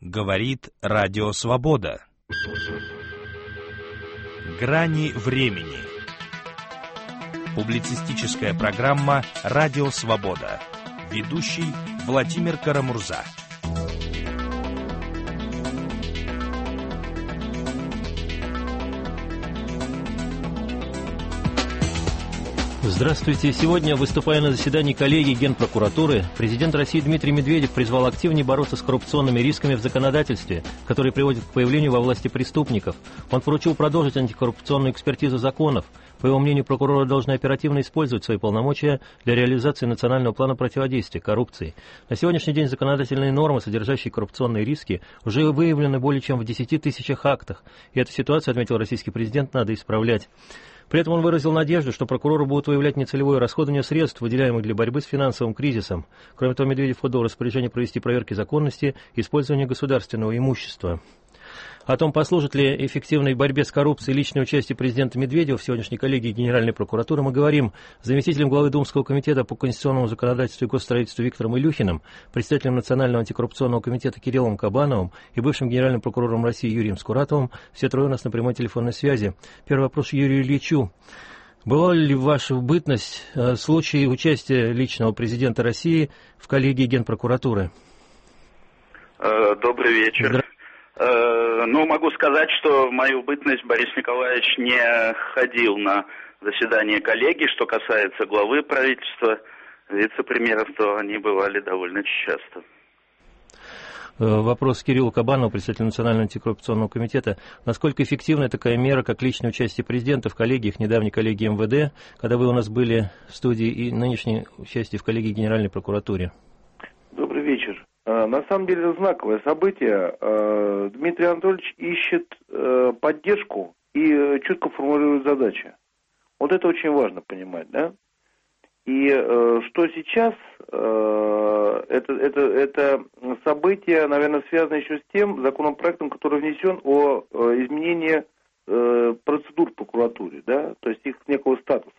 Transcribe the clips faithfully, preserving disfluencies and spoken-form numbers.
Говорит Радио Свобода. Грани времени. Публицистическая программа «Радио Свобода». Ведущий Владимир Карамурза. Здравствуйте. Сегодня, выступая на заседании коллегии Генпрокуратуры, президент России Дмитрий Медведев призвал активнее бороться с коррупционными рисками в законодательстве, которые приводят к появлению во власти преступников. Он поручил продолжить антикоррупционную экспертизу законов. По его мнению, прокуроры должны оперативно использовать свои полномочия для реализации национального плана противодействия коррупции. На сегодняшний день законодательные нормы, содержащие коррупционные риски, уже выявлены более чем в десяти тысячах актах. И эту ситуацию, отметил российский президент, надо исправлять. При этом он выразил надежду, что прокуроры будут выявлять нецелевое расходование средств, выделяемых для борьбы с финансовым кризисом. Кроме того, Медведев отдал распоряжение провести проверки законности использования государственного имущества. О том, послужит ли эффективной борьбе с коррупцией личное участие президента Медведева в сегодняшней коллегии Генеральной прокуратуры, мы говорим с заместителем главы Думского комитета по конституционному законодательству и госстроительству Виктором Илюхиным, председателем Национального антикоррупционного комитета Кириллом Кабановым и бывшим генеральным прокурором России Юрием Скуратовым. Все трое у нас на прямой телефонной связи. Первый вопрос Юрию Ильичу. Была ли в вашу бытность э, случай участия личного президента России в коллегии Генпрокуратуры? Добрый вечер. Здра... Ну, могу сказать, что в мою бытность Борис Николаевич не ходил на заседание коллегии. Что касается главы правительства, вице-премьеров, то они бывали довольно часто. Вопрос Кириллу Кабанову, председателю Национального антикоррупционного комитета. Насколько эффективна такая мера, как личное участие президента в коллегиях, недавней коллегии эм вэ дэ, когда вы у нас были в студии, и нынешнее участие в коллегии Генеральной прокуратуры? Добрый вечер. На самом деле это знаковое событие. Дмитрий Анатольевич ищет поддержку и четко формулирует задачи. Вот это очень важно понимать, да? И что сейчас, это, это, это событие, наверное, связано еще с тем законопроектом, который внесен о изменении процедур в прокуратуре, да? То есть их некого статуса.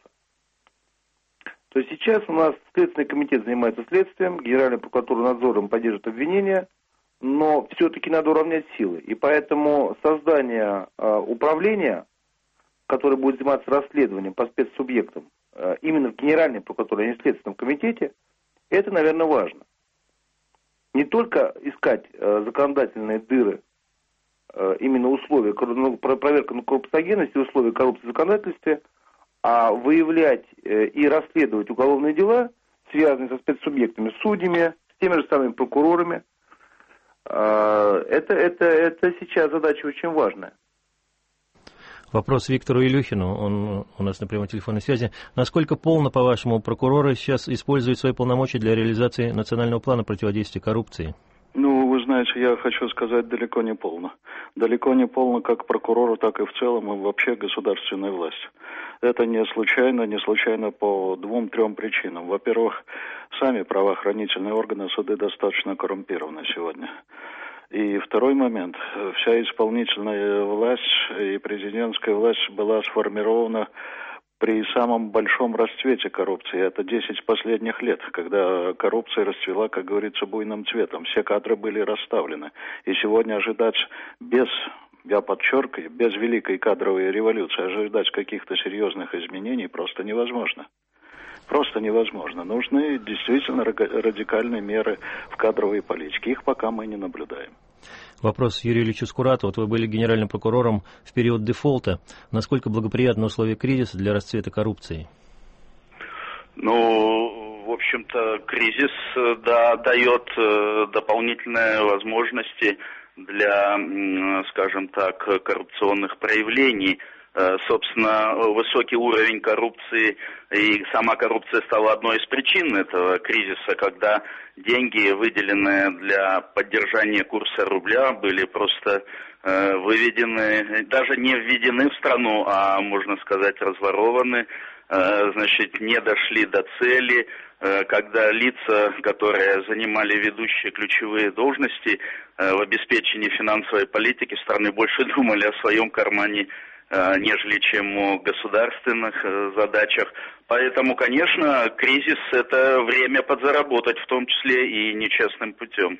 То есть сейчас у нас Следственный комитет занимается следствием, Генеральная прокуратура надзором поддерживает обвинения, но все-таки надо уравнять силы. И поэтому создание э, управления, которое будет заниматься расследованием по спецсубъектам, э, именно в Генеральной прокуратуре, а не в Следственном комитете, это, наверное, важно. Не только искать э, законодательные дыры, э, именно условия, ну, проверка на коррупциогенность и условия коррупции в законодательстве, а выявлять э, и расследовать уголовные дела, связанные со спецсубъектами, судьями, с теми же самыми прокурорами, э, это, это, это сейчас задача очень важная. Вопрос Виктору Илюхину, он у нас на прямой телефонной связи. Насколько полно, по-вашему, прокуроры сейчас используют свои полномочия для реализации национального плана противодействия коррупции? Ну, вы знаете, я хочу сказать, далеко не полно. Далеко не полно как прокурору, так и в целом, и вообще государственной власти. Это не случайно, не случайно по двум-трем причинам. Во-первых, сами правоохранительные органы, суды достаточно коррумпированы сегодня. И второй момент. Вся исполнительная власть и президентская власть была сформирована при самом большом расцвете коррупции. Это десять последних лет, когда коррупция расцвела, как говорится, буйным цветом. Все кадры были расставлены. И сегодня ожидать без, я подчеркиваю, без великой кадровой революции, ожидать каких-то серьезных изменений просто невозможно. Просто невозможно. Нужны действительно радикальные меры в кадровой политике. Их пока мы не наблюдаем. Вопрос Юрию Ильичу Скуратову. Вот вы были генеральным прокурором в период дефолта. Насколько благоприятны условия кризиса для расцвета коррупции? Ну, в общем-то, кризис, да, дает дополнительные возможности для, скажем так, коррупционных проявлений. Собственно, высокий уровень коррупции и сама коррупция стала одной из причин этого кризиса, когда деньги, выделенные для поддержания курса рубля, были просто э, выведены, даже не введены в страну, а, можно сказать, разворованы, э, значит, не дошли до цели, э, когда лица, которые занимали ведущие ключевые должности э, в обеспечении финансовой политики страны, больше думали о своем кармане, нежели чем о государственных задачах. Поэтому, конечно, кризис – это время подзаработать, в том числе и нечестным путем.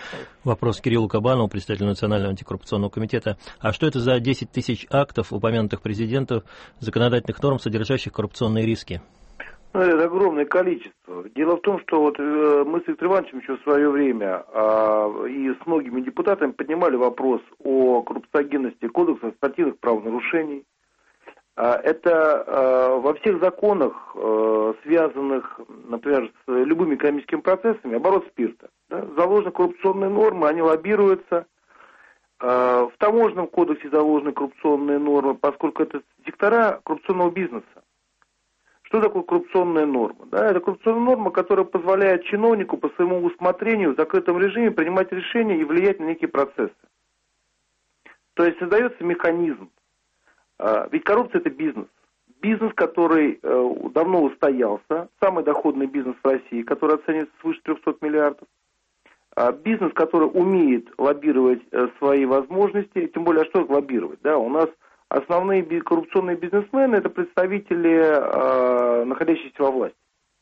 Вопрос Кириллу Кабанову, представителю Национального антикоррупционного комитета. А что это за десять тысяч актов, упомянутых президентов, законодательных норм, содержащих коррупционные риски? Ну, это огромное количество. Дело в том, что вот э, мы с Виктором Ивановичем еще в свое время э, и с многими депутатами поднимали вопрос о коррупциогенности кодекса административных правонарушений. Э, это э, во всех законах, э, связанных, например, с любыми экономическими процессами, оборот спирта. Да, заложены коррупционные нормы, они лоббируются. Э, в таможенном кодексе заложены коррупционные нормы, поскольку это сектора коррупционного бизнеса. Что такое коррупционная норма? Да, это коррупционная норма, которая позволяет чиновнику по своему усмотрению в закрытом режиме принимать решения и влиять на некие процессы. То есть создается механизм. Ведь коррупция – это бизнес. Бизнес, который давно устоялся, самый доходный бизнес в России, который оценивается свыше трехсот миллиардов. Бизнес, который умеет лоббировать свои возможности, тем более, а что лоббировать? Да, у нас основные коррупционные бизнесмены – это представители, э, находящиеся во власти.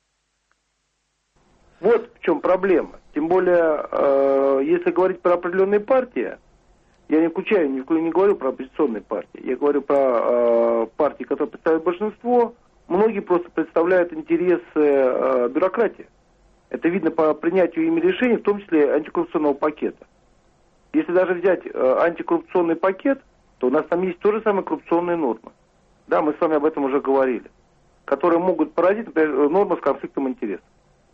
Вот в чем проблема. Тем более, э, если говорить про определенные партии, я не включаю, не, не говорю про оппозиционные партии, я говорю про э, партии, которые представляют большинство, многие просто представляют интересы э, бюрократии. Это видно по принятию ими решений, в том числе антикоррупционного пакета. Если даже взять э, антикоррупционный пакет, то у нас там есть то же самые коррупционные нормы. Да, мы с вами об этом уже говорили. Которые могут породить, например, нормы с конфликтом интересов.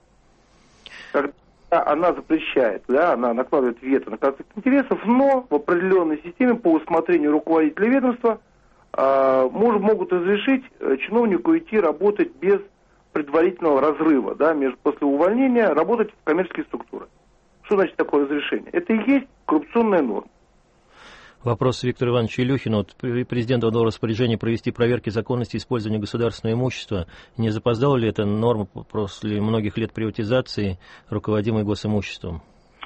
Когда она запрещает, да, она накладывает вето на конфликт интересов, но в определенной системе по усмотрению руководителя ведомства э, мож, могут разрешить чиновнику идти работать без предварительного разрыва, да, между, после увольнения работать в коммерческие структуры. Что значит такое разрешение? Это и есть коррупционная норма. Вопрос Виктору Ивановичу Илюхину. Вот президент дал распоряжение провести проверки законности использования государственного имущества. Не запоздала ли эта норма после многих лет приватизации, руководимой госимуществом?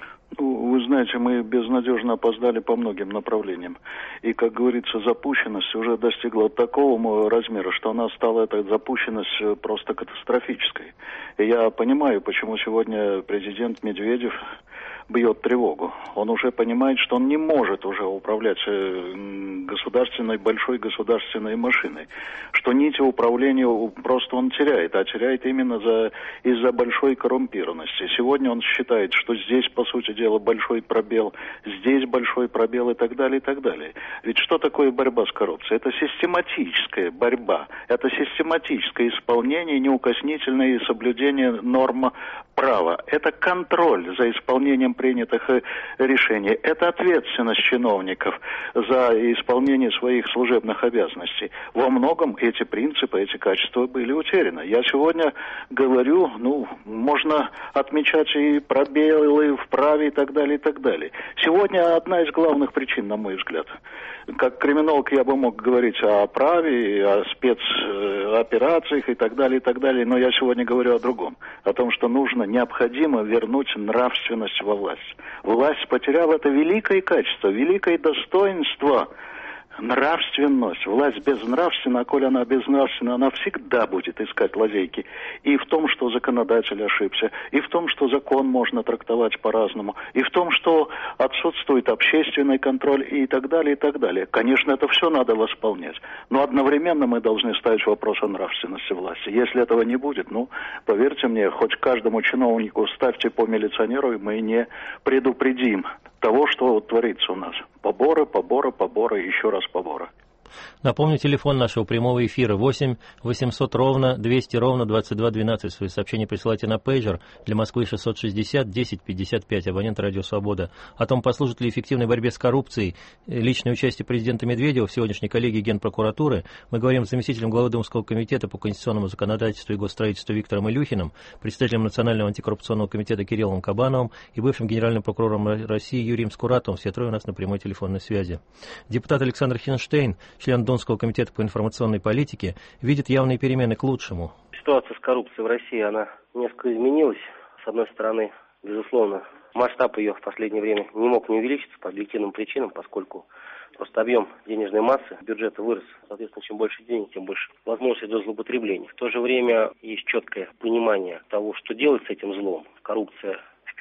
Вы знаете, мы безнадежно опоздали по многим направлениям. И, как говорится, запущенность уже достигла такого размера, что она стала, эта запущенность, просто катастрофической. И я понимаю, почему сегодня президент Медведев бьет тревогу. Он уже понимает, что он не может уже управлять государственной, большой государственной машиной. Что нити управления просто он теряет, а теряет именно за, из-за большой коррумпированности. Сегодня он считает, что здесь, по сути дела, большой пробел, здесь большой пробел и так далее, и так далее. Ведь что такое борьба с коррупцией? Это систематическая борьба, это систематическое исполнение, неукоснительное соблюдение норм права. Это контроль за исполнением принятых решений. Это ответственность чиновников за исполнение своих служебных обязанностей. Во многом эти принципы, эти качества были утеряны. Я сегодня говорю, ну, можно отмечать и пробелы в праве и так далее, и так далее. Сегодня одна из главных причин, на мой взгляд. Как криминолог я бы мог говорить о праве, о спецоперациях и так далее, и так далее, но я сегодня говорю о другом. О том, что нужно, необходимо вернуть нравственность во власть. Власть потеряла это великое качество, великое достоинство, нравственность. Власть безнравственна, а коли она безнравственна, она всегда будет искать лазейки. И в том, что законодатель ошибся, и в том, что закон можно трактовать по-разному, и в том, что отсутствует общественный контроль и так далее, и так далее. Конечно, это все надо восполнять. Но одновременно мы должны ставить вопрос о нравственности власти. Если этого не будет, ну, поверьте мне, хоть каждому чиновнику ставьте по милиционеру, и мы не предупредим того, что творится у нас. Поборы, поборы, поборы, еще раз поборы. Напомню, телефон нашего прямого эфира восемь восемьсот ровно двести ровно двадцать два двенадцать. Свои сообщения присылайте на пейджер для Москвы шестьсот шестьдесят десять пятьдесят пять, абонент Радио Свобода. О том, послужит ли эффективной борьбе с коррупцией личное участие президента Медведева в сегодняшней коллегии Генпрокуратуры, мы говорим с заместителем главы Думского комитета по конституционному законодательству и госстроительству Виктором Илюхиным, представителем Национального антикоррупционного комитета Кириллом Кабановым и бывшим генеральным прокурором России Юрием Скуратовым. Все трое у нас на прямой телефонной связи. Депутат Александр Хинштейн, член Думского комитета по информационной политике, видит явные перемены к лучшему. Ситуация с коррупцией в России, она несколько изменилась. С одной стороны, безусловно, масштаб ее в последнее время не мог не увеличиться по объективным причинам, поскольку просто объем денежной массы бюджета вырос. Соответственно, чем больше денег, тем больше возможностей для злоупотреблений. В то же время есть четкое понимание того, что делать с этим злом. Коррупция в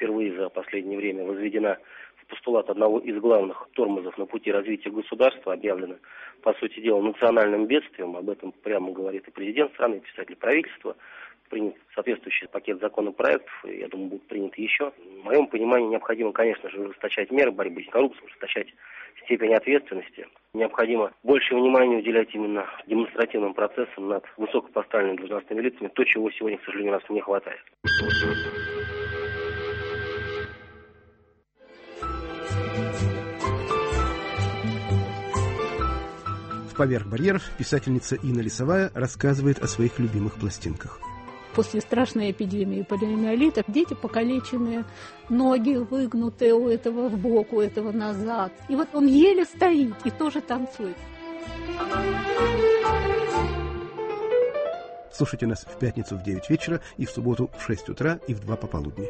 впервые за последнее время возведена в постулат одного из главных тормозов на пути развития государства, объявлена, по сути дела, национальным бедствием. Об этом прямо говорит и президент страны, и представитель правительства. Принят соответствующий пакет законопроектов, и, я думаю, будут приняты еще. В моем понимании необходимо, конечно же, ужесточать меры борьбы с коррупцией, ужесточать степень ответственности. Необходимо больше внимания уделять именно демонстративным процессам над высокопоставленными должностными лицами, то, чего сегодня, к сожалению, у нас не хватает. В «Поверх барьеров» писательница Инна Лисовая рассказывает о своих любимых пластинках. После страшной эпидемии полиомиелита дети покалеченные, ноги выгнутые у этого в бок, у этого назад. И вот он еле стоит и тоже танцует. Слушайте нас в пятницу в девять вечера и в субботу в шесть утра и в два пополудни.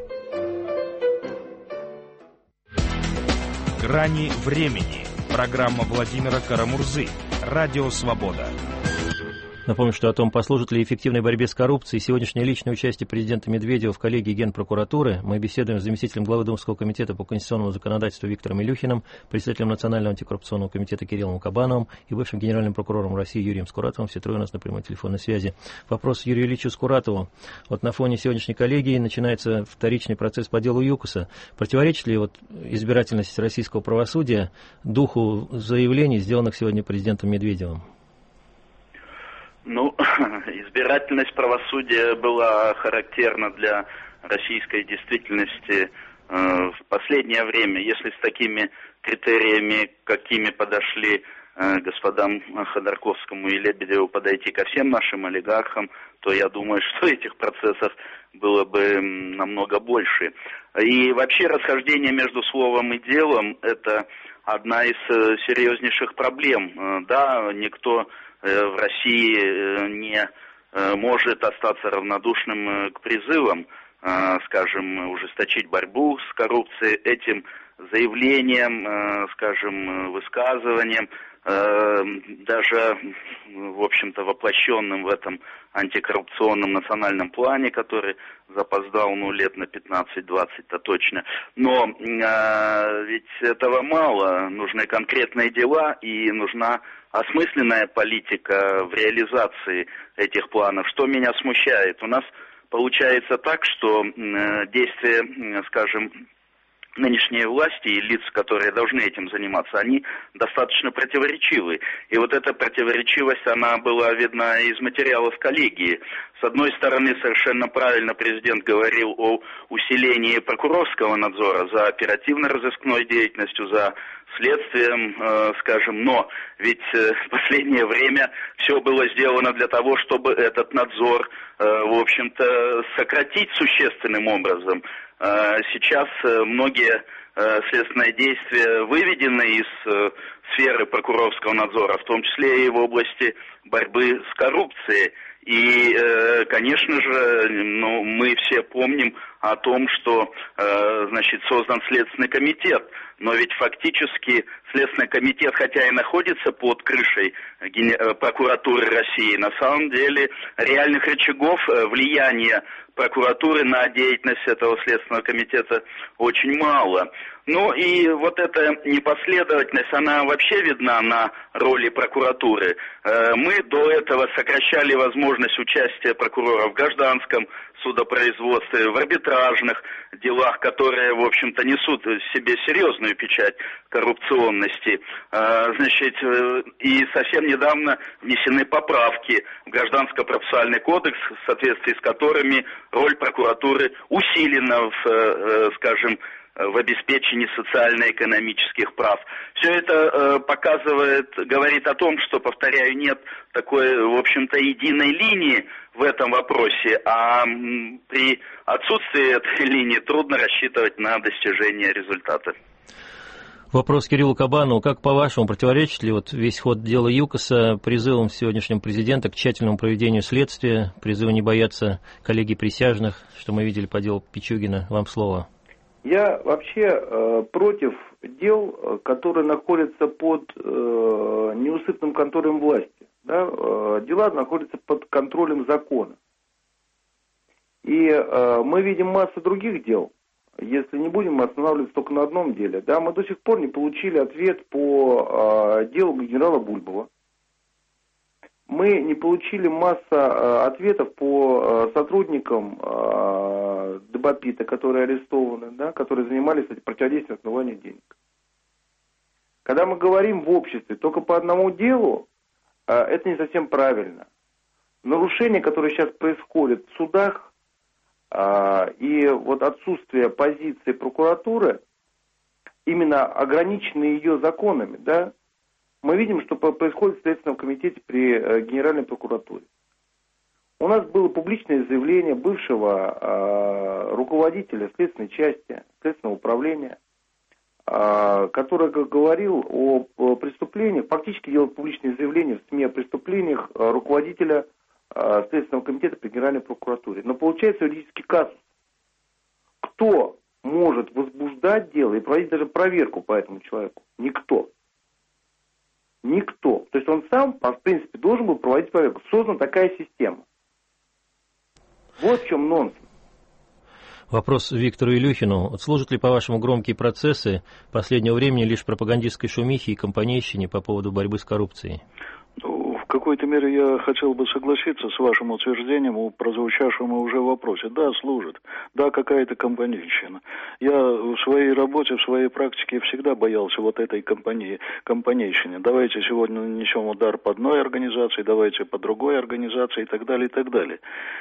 «Грани времени». Программа Владимира Карамурзы. Радио «Свобода». Напомню, что о том, послужит ли эффективной борьбе с коррупцией сегодняшнее личное участие президента Медведева в коллегии Генпрокуратуры, мы беседуем с заместителем главы Думского комитета по конституционному законодательству Виктором Илюхиным, председателем Национального антикоррупционного комитета Кириллом Кабановым и бывшим генеральным прокурором России Юрием Скуратовым. Все трое у нас на прямой телефонной связи. Вопрос Юрию Ильичу Скуратову. Вот на фоне сегодняшней коллегии начинается вторичный процесс по делу ЮКОСа. Противоречит ли вот избирательность российского правосудия духу заявлений, сделанных сегодня президентом Медведевым? Ну, избирательность правосудия была характерна для российской действительности э, в последнее время. Если с такими критериями, какими подошли э, господам Ходорковскому и Лебедеву, подойти ко всем нашим олигархам, то я думаю, что этих процессов было бы намного больше. И вообще расхождение между словом и делом – это одна из э, серьезнейших проблем. Э, да, никто в России не может остаться равнодушным к призывам, скажем, ужесточить борьбу с коррупцией, этим заявлением, скажем, высказыванием, даже, в общем-то, воплощенным в этом антикоррупционном национальном плане, который запоздал, ну, лет на пятнадцать-двадцать-то точно. Но э, ведь этого мало. Нужны конкретные дела и нужна осмысленная политика в реализации этих планов. Что меня смущает? У нас получается так, что э, действия, скажем, нынешние власти и лица, которые должны этим заниматься, они достаточно противоречивы. И вот эта противоречивость, она была видна из материалов коллегии. С одной стороны, совершенно правильно президент говорил о усилении прокурорского надзора за оперативно-розыскной деятельностью, за следствием, э, скажем, но ведь э, в последнее время все было сделано для того, чтобы этот надзор, э, в общем-то, сократить существенным образом. Э, сейчас э, многие э, следственные действия выведены из э, сферы прокурорского надзора, в том числе и в области борьбы с коррупцией. И, э, конечно же, ну, мы все помним о том, что, э, значит, создан Следственный комитет. Но ведь фактически Следственный комитет, хотя и находится под крышей прокуратуры России, на самом деле реальных рычагов влияния прокуратуры на деятельность этого Следственного комитета очень мало. Ну и вот эта непоследовательность, она вообще видна на роли прокуратуры. Мы до этого сокращали возможность участия прокурора в гражданском судопроизводстве, в арбитражных делах, которые, в общем-то, несут в себе серьезную печать коррупционности. Значит, и совсем недавно внесены поправки в Гражданско-процессуальный кодекс, в соответствии с которыми роль прокуратуры усилена в, скажем, в обеспечении социально-экономических прав. Все это э, показывает, говорит о том, что, повторяю, нет такой, в общем-то, единой линии в этом вопросе, а м, при отсутствии этой линии трудно рассчитывать на достижение результата. Вопрос Кириллу Кабанову. Как, по-вашему, противоречит ли вот весь ход дела ЮКОСа призывам сегодняшнего президента к тщательному проведению следствия, призыву не бояться коллегий присяжных, что мы видели по делу Пичугина? Вам слово. Я вообще э, против дел, которые находятся под э, неусыпным контролем власти. Да? Э, дела находятся под контролем закона. И э, мы видим массу других дел, если не будем останавливаться только на одном деле. Да, мы до сих пор не получили ответ по э, делу генерала Бульбова. Мы не получили масса э, ответов по э, сотрудникам э, Дебапита, которые арестованы, да, которые занимались этим противодействием отмыванию денег. Когда мы говорим в обществе только по одному делу, э, это не совсем правильно. Нарушения, которые сейчас происходят в судах, э, и вот отсутствие позиции прокуратуры, именно ограниченные ее законами, да, мы видим, что происходит в Следственном комитете при э, Генеральной прокуратуре. У нас было публичное заявление бывшего э, руководителя следственной части, следственного управления, э, который говорил о, о преступлениях, фактически делал публичное заявление в СМИ о преступлениях э, руководителя э, Следственного комитета при Генеральной прокуратуре. Но получается юридический казус. Кто может возбуждать дело и проводить даже проверку по этому человеку? Никто. Никто. То есть он сам, в принципе, должен был проводить проверку. Создана такая система. Вот в чем нонсенс. Вопрос Виктору Илюхину. Служат ли, по-вашему, громкие процессы последнего времени лишь пропагандистской шумихе и компанейщине по поводу борьбы с коррупцией? В какой-то мере я хотел бы согласиться с вашим утверждением, прозвучавшему уже в вопросе. Да, служит. Да, какая-то компанейщина. Я в своей работе, в своей практике всегда боялся вот этой компании, компанейщины. Давайте сегодня нанесем удар по одной организации, давайте по другой организации и так далее, и так далее.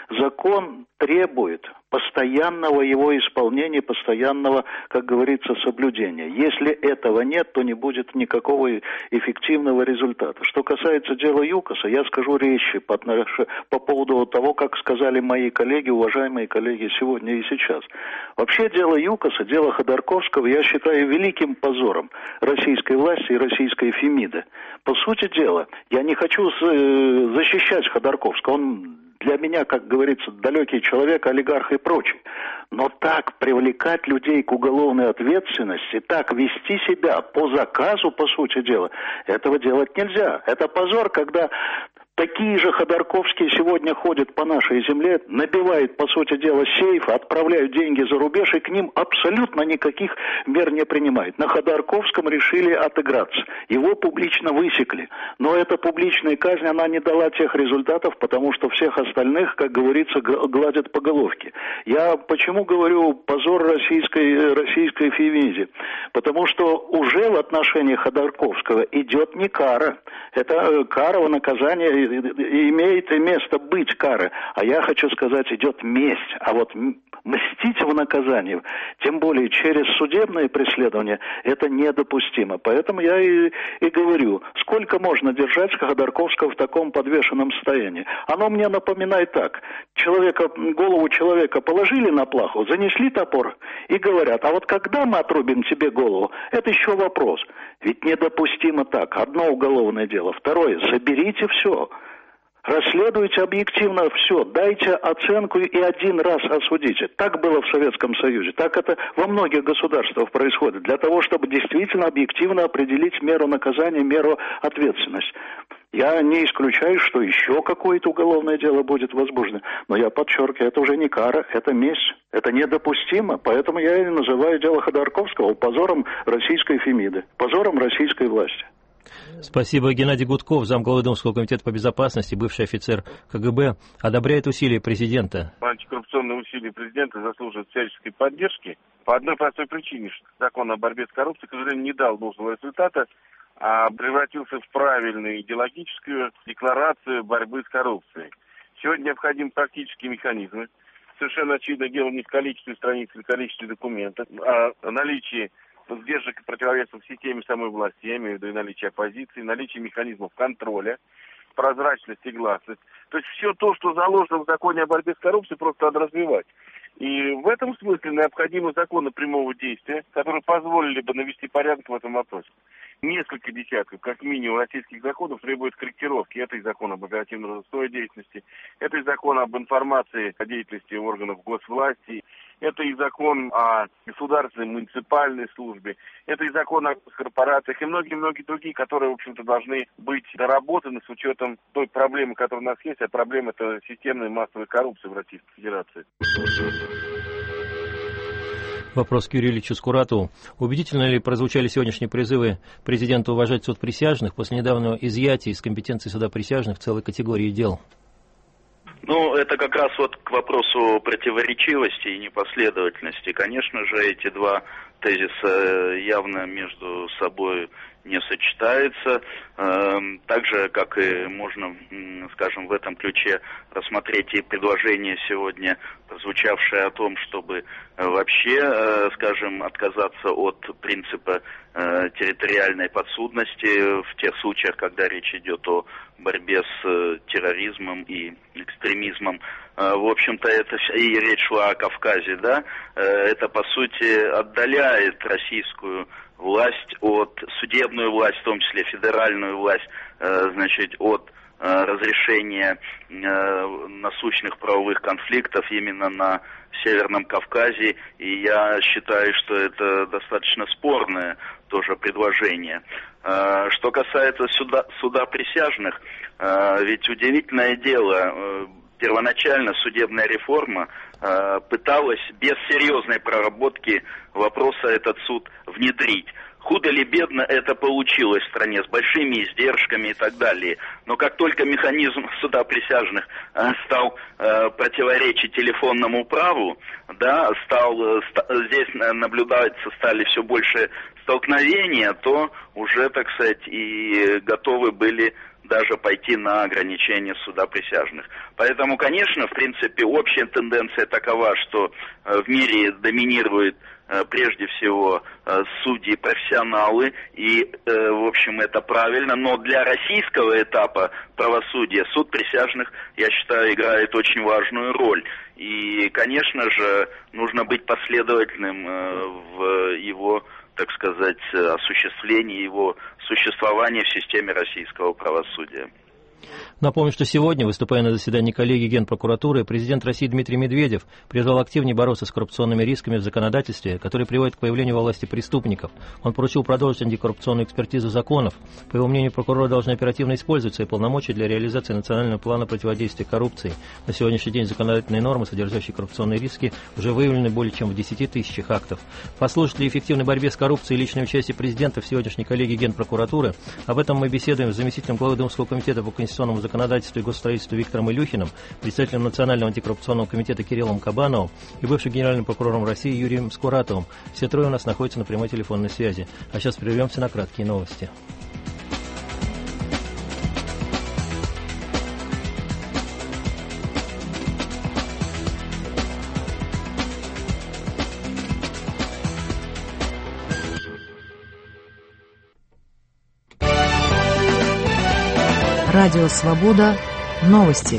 Закон требует постоянного его исполнения, постоянного, как говорится, соблюдения. Если этого нет, то не будет никакого эффективного результата. Что касается дела ЮКОСа, я скажу резче по, по поводу того, как сказали мои коллеги, уважаемые коллеги, сегодня и сейчас. Вообще дело ЮКОСа, дело Ходорковского, я считаю великим позором российской власти и российской Фемиды. По сути дела, я не хочу защищать Ходорковского, он для меня, как говорится, далекий человек, олигарх и прочее. Но так привлекать людей к уголовной ответственности, так вести себя по заказу, по сути дела, этого делать нельзя. Это позор, когда такие же Ходорковские сегодня ходят по нашей земле, набивают, по сути дела, сейф, отправляют деньги за рубеж, и к ним абсолютно никаких мер не принимают. На Ходорковском решили отыграться. Его публично высекли. Но эта публичная казнь, она не дала тех результатов, потому что всех остальных, как говорится, гладят по головке. Я почему говорю позор российской, российской Фемиде? Потому что уже в отношении Ходорковского идет не кара. Это кара, наказание имеет место быть кара. А я хочу сказать, идет месть. А вот мстить в наказании, тем более через судебное преследование, это недопустимо. Поэтому я и, и говорю, сколько можно держать Ходорковского в таком подвешенном состоянии. Оно мне напоминает так. Человека, голову человека положили на плаху, занесли топор и говорят, а вот когда мы отрубим тебе голову, это еще вопрос. Ведь недопустимо так. Одно уголовное дело. Второе, соберите все. Расследуйте объективно все, дайте оценку и один раз осудите. Так было в Советском Союзе, так это во многих государствах происходит, для того, чтобы действительно объективно определить меру наказания, меру ответственности. Я не исключаю, что еще какое-то уголовное дело будет возбуждено, но я подчеркиваю, это уже не кара, это месть, это недопустимо, поэтому я и называю дело Ходорковского позором российской Фемиды, позором российской власти. Спасибо. Геннадий Гудков, замглавы Думского комитета по безопасности, бывший офицер КГБ, одобряет усилия президента. Антикоррупционные усилия президента заслуживают всяческой поддержки по одной простой причине, что закон о борьбе с коррупцией, к сожалению, не дал нужного результата, а превратился в правильную идеологическую декларацию борьбы с коррупцией. Сегодня необходимы практические механизмы. Совершенно очевидно, дело не в количестве страниц или количестве документов, а в наличии сдержек и противовесов в системе самой власти, я имею в виду и наличие оппозиции, наличие механизмов контроля, прозрачность и гласность. То есть все то, что заложено в законе о борьбе с коррупцией, просто надо развивать. И в этом смысле необходимы законы прямого действия, которые позволили бы навести порядок в этом вопросе. Несколько десятков, как минимум, российских законов требуют корректировки. Это и закон об оперативно-розыскной деятельности, это и закон об информации о деятельности органов госвласти, это и закон о государственной муниципальной службе, это и закон о корпорациях и многие-многие другие, которые, в общем-то, должны быть доработаны с учетом той проблемы, которая у нас есть, а проблема — это системная массовая коррупция в Российской Федерации. Вопрос к Юрию Ильичу Скуратову. Убедительно ли прозвучали сегодняшние призывы президента уважать суд присяжных после недавнего изъятия из компетенции суда присяжных целой категории дел? Ну, это как раз вот к вопросу противоречивости и непоследовательности. Конечно же, эти два тезиса явно между собой не сочетаются. Так же, как и можно, скажем, в этом ключе рассмотреть и предложение сегодня, прозвучавшее о том, чтобы вообще, скажем, отказаться от принципа территориальной подсудности в тех случаях, когда речь идет о борьбе с терроризмом и экстремизмом. В общем-то, это и речь шла о Кавказе, да, это, по сути, отдаляет российскую власть от, судебную власть, в том числе федеральную власть, значит, от разрешения насущных правовых конфликтов именно на Северном Кавказе, и я считаю, что это достаточно спорное тоже предложение. Что касается суда, суда присяжных, ведь удивительное дело, первоначально судебная реформа пыталась без серьезной проработки вопроса этот суд внедрить. Худо ли бедно это получилось в стране с большими издержками и так далее. Но как только механизм суда присяжных э, стал э, противоречить телефонному праву, да, стал, э, ста, здесь наблюдается, стали все больше столкновения, то уже, так сказать, и готовы были даже пойти на ограничение суда присяжных. Поэтому, конечно, в принципе, общая тенденция такова, что э, в мире доминирует прежде всего судьи-профессионалы, и, в общем, это правильно, но для российского этапа правосудия суд присяжных, я считаю, играет очень важную роль. И, конечно же, нужно быть последовательным в его, так сказать, осуществлении, его существования в системе российского правосудия. Напомню, что сегодня, выступая на заседании коллегии Генпрокуратуры, президент России Дмитрий Медведев призвал активнее бороться с коррупционными рисками в законодательстве, которые приводят к появлению во власти преступников. Он поручил продолжить антикоррупционную экспертизу законов. По его мнению, прокуроры должны оперативно использовать свои полномочия для реализации национального плана противодействия коррупции. На сегодняшний день законодательные нормы, содержащие коррупционные риски, уже выявлены более чем в десяти тысячах актов. Послушать ли эффективной борьбе с коррупцией и личное участие президента в сегодняшней коллегии Генпрокуратуры? Об этом мы беседуем с заместителем главы Думского комитета по конституционному законодательству законодательству и госстроительству Виктором Илюхиным, председателем Национального антикоррупционного комитета Кириллом Кабановым и бывшим генеральным прокурором России Юрием Скуратовым. Все трое у нас находятся на прямой телефонной связи. А сейчас прервемся на краткие новости. Радио «Свобода». Новости.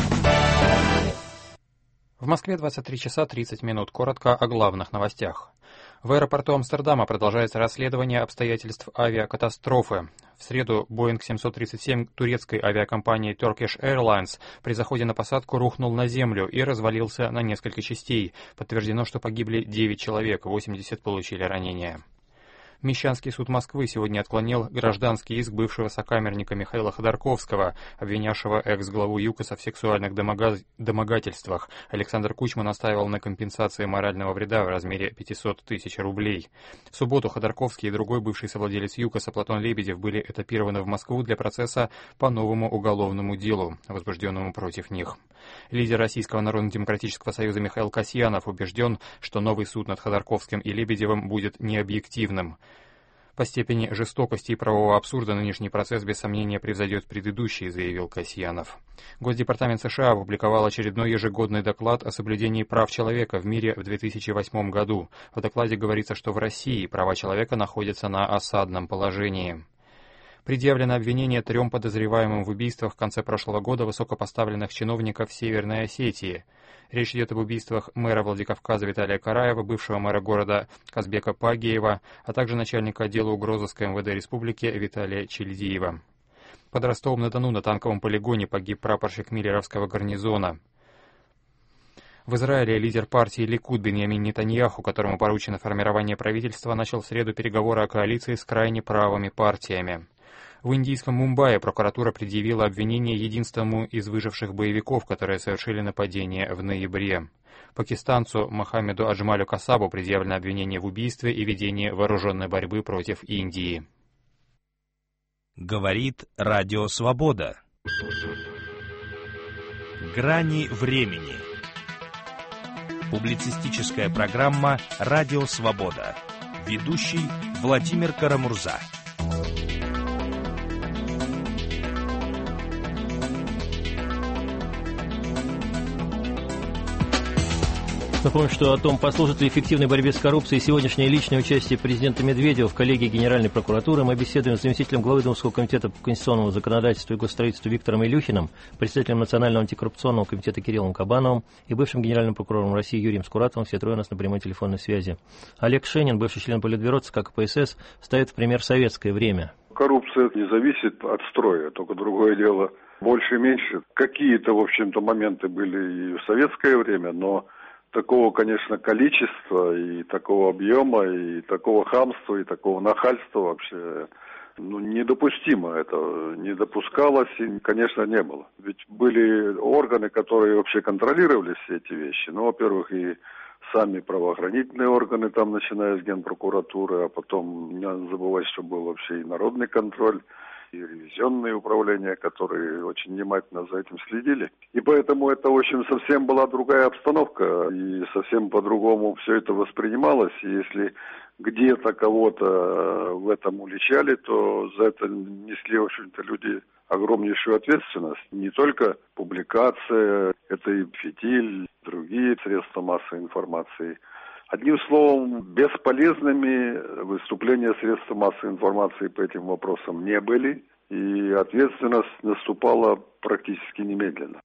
В Москве двадцать три часа тридцать минут. Коротко о главных новостях. В аэропорту Амстердама продолжается расследование обстоятельств авиакатастрофы. В среду Боинг семьсот тридцать семь турецкой авиакомпании Turkish Airlines при заходе на посадку рухнул на землю и развалился на несколько частей. Подтверждено, что погибли девять человек, восемьдесят получили ранения. Мещанский суд Москвы сегодня отклонил гражданский иск бывшего сокамерника Михаила Ходорковского, обвинявшего экс-главу ЮКОСа в сексуальных домога... домогательствах. Александр Кучма настаивал на компенсации морального вреда в размере пятьсот тысяч рублей. В субботу Ходорковский и другой бывший совладелец ЮКОСа Платон Лебедев были этапированы в Москву для процесса по новому уголовному делу, возбужденному против них. Лидер Российского народно-демократического союза Михаил Касьянов убежден, что новый суд над Ходорковским и Лебедевым будет необъективным. По степени жестокости и правового абсурда нынешний процесс без сомнения превзойдет предыдущий, заявил Касьянов. Госдепартамент США опубликовал очередной ежегодный доклад о соблюдении прав человека в мире в две тысячи восьмом году. В докладе говорится, что в России права человека находятся на осадном положении. Предъявлено обвинение трем подозреваемым в убийствах в конце прошлого года высокопоставленных чиновников Северной Осетии. Речь идет об убийствах мэра Владикавказа Виталия Караева, бывшего мэра города Казбека Пагиева, а также начальника отдела угрозыска эм вэ дэ республики Виталия Чильдиева. Под Ростовом-на-Дону на танковом полигоне погиб прапорщик Миллеровского гарнизона. В Израиле лидер партии Ликуд Биньямин Нетаньяху, которому поручено формирование правительства, начал в среду переговоры о коалиции с крайне правыми партиями. В индийском Мумбаи прокуратура предъявила обвинение единственному из выживших боевиков, которые совершили нападение в ноябре. Пакистанцу Мохаммеду Аджмалю Касабу предъявлено обвинение в убийстве и ведении вооруженной борьбы против Индии. Говорит Радио Свобода. Грани времени. Публицистическая программа «Радио Свобода». Ведущий Владимир Карамурза. Напомню, что о том, послужит ли эффективной борьбе с коррупцией сегодняшнее личное участие президента Медведева в коллегии Генеральной прокуратуры, мы беседуем с заместителем главы Думского комитета по конституционному законодательству и госстроительству Виктором Илюхиным, председателем Национального антикоррупционного комитета Кириллом Кабановым и бывшим генеральным прокурором России Юрием Скуратовым. Все трое у нас на прямой телефонной связи. Олег Шенин, бывший член Политбюро ЦК КПСС, ставит в пример советское время. Коррупция не зависит от строя, только другое дело больше-меньше. Какие-то, в общем-то, моменты были и в советское время, но такого, конечно, количества и такого объема, и такого хамства, и такого нахальства вообще ну, недопустимо. Это не допускалось и, конечно, не было. Ведь были органы, которые вообще контролировали все эти вещи. Ну, во-первых, и сами правоохранительные органы, там, начиная с Генпрокуратуры, а потом, не надо забывать, что был вообще и народный контроль, и ревизионные управления, которые очень внимательно за этим следили. И поэтому это, в общем, совсем была другая обстановка, и совсем по-другому все это воспринималось. И если где-то кого-то в этом уличали, то за это несли, в общем-то, люди огромнейшую ответственность. Не только публикация, это и фитиль, другие средства массовой информации. Одним словом, бесполезными выступления средств массовой информации по этим вопросам не были, и ответственность наступала практически немедленно.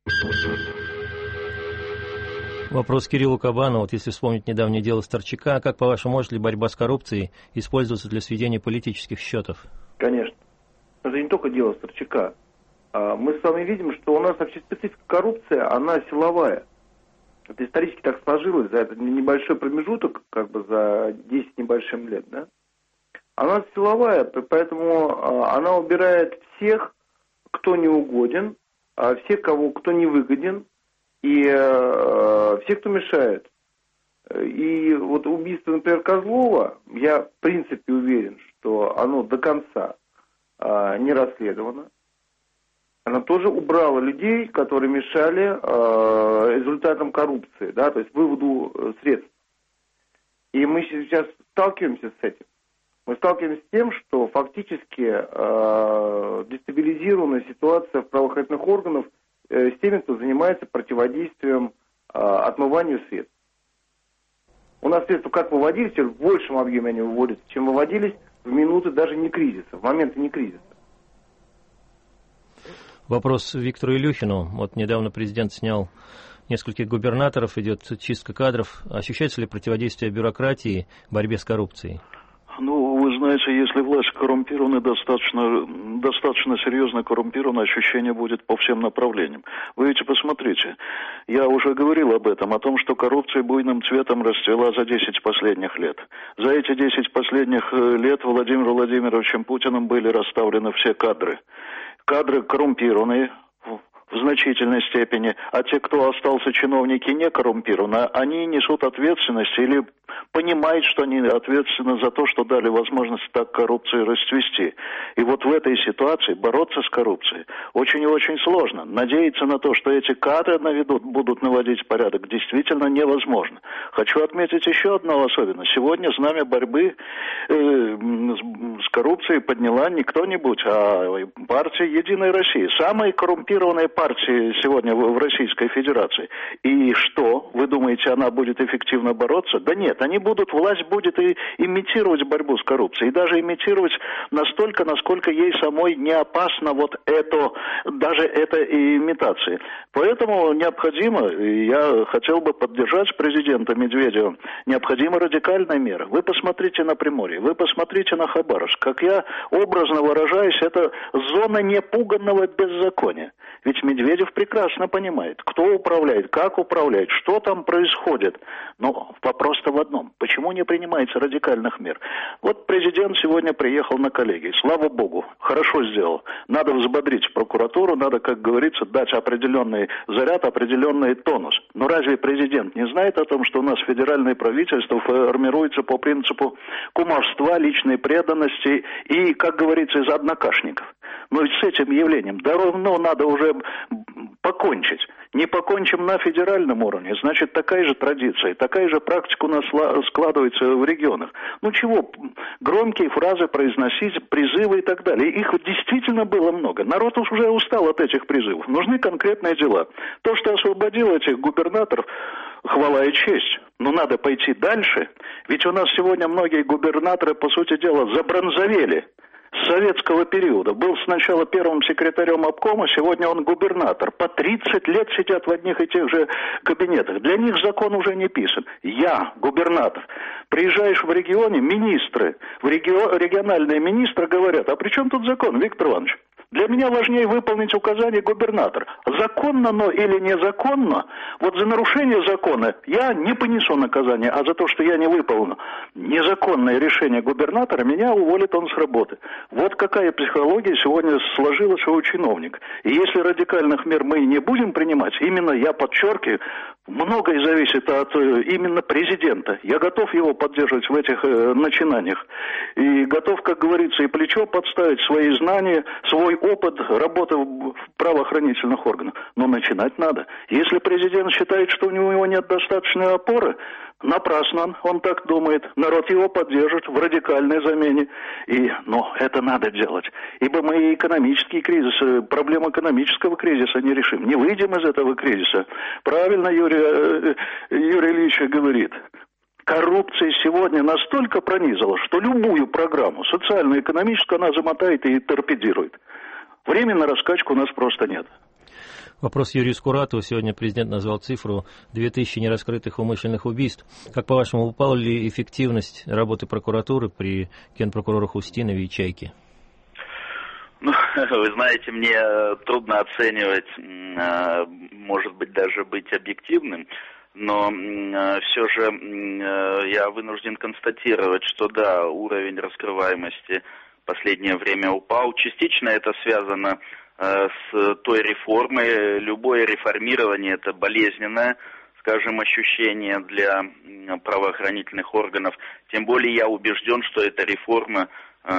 Вопрос Кириллу Кабанову. Вот если вспомнить недавнее дело Старчака, как, по-вашему, может ли борьба с коррупцией использоваться для сведения политических счетов? Конечно. Это не только дело Старчака. Мы с вами видим, что у нас вообще специфика коррупции, она силовая. Это исторически так сложилось за этот небольшой промежуток, как бы за десять небольшим лет, да? Она силовая, поэтому она убирает всех, кто не угоден, всех, кого, кто не выгоден, и всех, кто мешает. И вот убийство, например, Козлова, я в принципе уверен, что оно до конца не расследовано. Она тоже убрала людей, которые мешали э, результатам коррупции, да, то есть выводу э, средств. И мы сейчас сталкиваемся с этим. Мы сталкиваемся с тем, что фактически э, дестабилизированная ситуация в правоохранительных органах э, с теми, кто занимается противодействием э, отмыванию средств. У нас средства как выводились, в большем объеме они выводятся, чем выводились в минуты даже не кризиса, в моменты не кризиса. Вопрос Виктору Илюхину. Вот недавно президент снял нескольких губернаторов, идет чистка кадров. Ощущается ли противодействие бюрократии в борьбе с коррупцией? Ну, вы знаете, если власть коррумпирована, достаточно, достаточно серьезно коррумпирована, ощущение будет по всем направлениям. Вы ведь посмотрите, я уже говорил об этом, о том, что коррупция буйным цветом расцвела за десять последних лет. За эти десять последних лет Владимиром Владимировичем Путиным были расставлены все кадры. Кадры коррумпированные в значительной степени, а те, кто остался чиновники не коррумпированные, они несут ответственность или понимают, что они ответственны за то, что дали возможность так коррупции расцвести. И вот в этой ситуации бороться с коррупцией очень и очень сложно. Надеяться на то, что эти кадры наведут, будут наводить порядок, действительно невозможно. Хочу отметить еще одну особенность. Сегодня знамя борьбы э, с коррупцией подняла не кто-нибудь, а партия «Единая Россия». Самая коррумпированная партия сегодня в Российской Федерации. И что? Вы думаете, она будет эффективно бороться? Да нет, они будут, власть будет и имитировать борьбу с коррупцией. И даже имитировать настолько, насколько ей самой не опасно вот это, даже эта имитация. Поэтому необходимо, я хотел бы поддержать президента Медведева, необходима радикальная мера. Вы посмотрите на Приморье, вы посмотрите на Хабаровск. Как я образно выражаюсь, это зона непуганного беззакония. Ведь Медведев прекрасно понимает, кто управляет, как управляет, что там происходит. Но вопрос-то в одном. Почему не принимается радикальных мер? Вот президент сегодня приехал на коллегии. Слава богу, хорошо сделал. Надо взбодрить прокуратуру, надо, как говорится, дать определенный заряд, определенный тонус. Но разве президент не знает о том, что у нас федеральное правительство формируется по принципу кумовства, личной преданности и, как говорится, из однокашников? Но ведь с этим явлением давно надо уже покончить. Не покончим на федеральном уровне, значит, такая же традиция, такая же практика у нас складывается в регионах. Ну чего, громкие фразы произносить, призывы и так далее. Их действительно было много. Народ уж уже устал от этих призывов. Нужны конкретные дела. То, что освободил этих губернаторов, хвала и честь. Но надо пойти дальше. Ведь у нас сегодня многие губернаторы, по сути дела, забронзовели. С советского периода. Был сначала первым секретарем обкома, сегодня он губернатор. По тридцать лет сидят в одних и тех же кабинетах. Для них закон уже не писан. Я губернатор. Приезжаешь в регионе, министры, в реги... региональные министры говорят, а при чем тут закон, Виктор Иванович? Для меня важнее выполнить указания губернатора. Законно оно или незаконно, вот за нарушение закона я не понесу наказание, а за то, что я не выполню незаконное решение губернатора, меня уволит он с работы. Вот какая психология сегодня сложилась у чиновника. И если радикальных мер мы не будем принимать, именно я подчеркиваю, многое зависит от именно президента. Я готов его поддерживать в этих э, начинаниях. И готов, как говорится, и плечо подставить, свои знания, свой опыт работы в правоохранительных органах. Но начинать надо. Если президент считает, что у него нет достаточной опоры, напрасно он так думает. Народ его поддержит в радикальной замене. И, но это надо делать. Ибо мы экономический кризис, проблему экономического кризиса не решим. Не выйдем из этого кризиса. Правильно Юрий, Юрий Ильич говорит. Коррупция сегодня настолько пронизала, что любую программу, социальную, экономическую, она замотает и торпедирует. Времени на раскачку у нас просто нет. Вопрос Юрию Скуратову. Сегодня президент назвал цифру две тысячи нераскрытых умышленных убийств. Как, по-вашему, упала ли эффективность работы прокуратуры при генпрокурорах Устинове и Чайке? Ну, вы знаете, мне трудно оценивать, может быть, даже быть объективным. Но э, все же э, я вынужден констатировать, что да, уровень раскрываемости в последнее время упал. Частично это связано э, с той реформой. Любое реформирование – это болезненное, скажем, ощущение для э, правоохранительных органов. Тем более я убежден, что эта реформа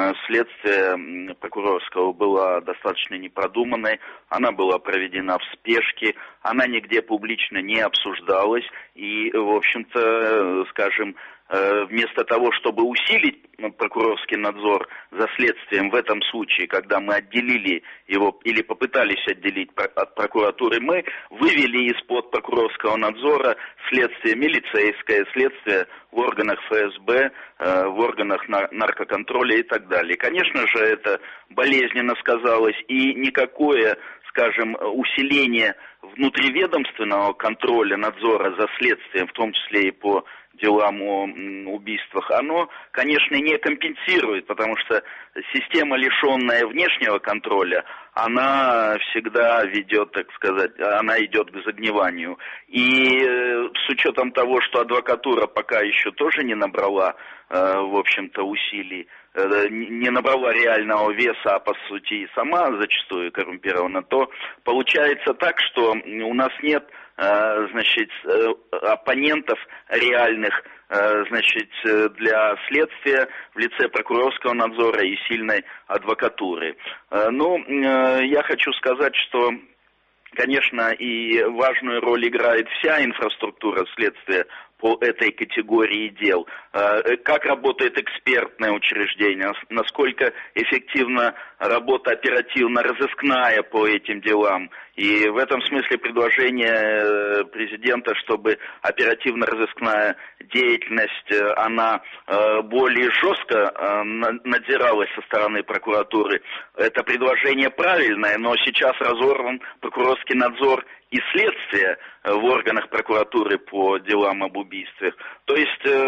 следствие прокурорского была достаточно непродуманной, она была проведена в спешке, она нигде публично не обсуждалась и, в общем-то, скажем, вместо того, чтобы усилить прокурорский надзор за следствием в этом случае, когда мы отделили его или попытались отделить от прокуратуры, мы вывели из-под прокурорского надзора следствие милицейское, следствие в органах эф эс бэ, в органах наркоконтроля и так далее. Конечно же, это болезненно сказалось, и никакое, скажем, усиление внутриведомственного контроля, надзора за следствием, в том числе и по делам о убийствах, оно, конечно, не компенсирует, потому что система, лишенная внешнего контроля, она всегда ведет, так сказать, она идет к загниванию. И э, с учетом того, что адвокатура пока еще тоже не набрала, э, в общем-то, усилий, э, не набрала реального веса, а по сути и сама зачастую коррумпирована, то получается так, что у нас нет значит, оппонентов реальных, значит, для следствия в лице прокурорского надзора и сильной адвокатуры. Ну, я хочу сказать, что, конечно, и важную роль играет вся инфраструктура следствия по этой категории дел. Как работает экспертное учреждение, насколько эффективна работа оперативно-розыскная по этим делам. И в этом смысле предложение президента, чтобы оперативно-розыскная деятельность, она более жестко надзиралась со стороны прокуратуры, это предложение правильное, но сейчас разорван прокурорский надзор и следствие в органах прокуратуры по делам об убийствах. То есть